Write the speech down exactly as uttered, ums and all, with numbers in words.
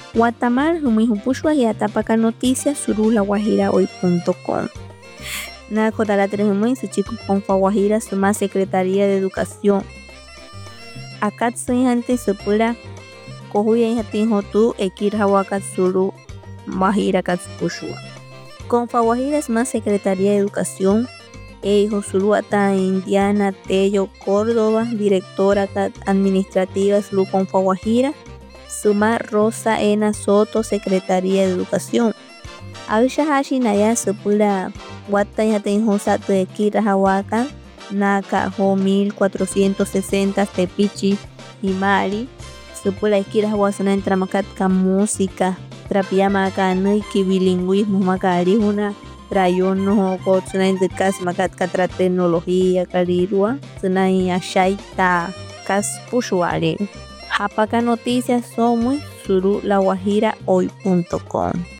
Guatemala humihupushua y atapaka noticias suru la guajira hoy punto com. Naco la terejumui su chico Confa Guajira suma Secretaría de Educación. Acá soy gente supura cojuya hatin hotu ekir hawakat suru Guajira katsupushua. Confa Guajira es más Secretaría de Educación. Eijo Suluata Indiana Tello Córdoba, directora administrativa Sulu Confa Guajira. Suma Rosa Ena Soto, Secretaría de Educación. Aisha Hashi Naya Supula Watan Yaten Hosa Tequira Hawaka Naka Ho mil cuatrocientos sesenta Tepichi y Mari Supula Ikira Hawasana en Tramakatka música Trapiama Kaniki bilingüismo Makari una Trayono Kotsuna en Dekas Makatka Tra tecnología Karirua Sunai Ashaita Kaspushuare. Japaka Noticias somos suru la guajira hoy punto com.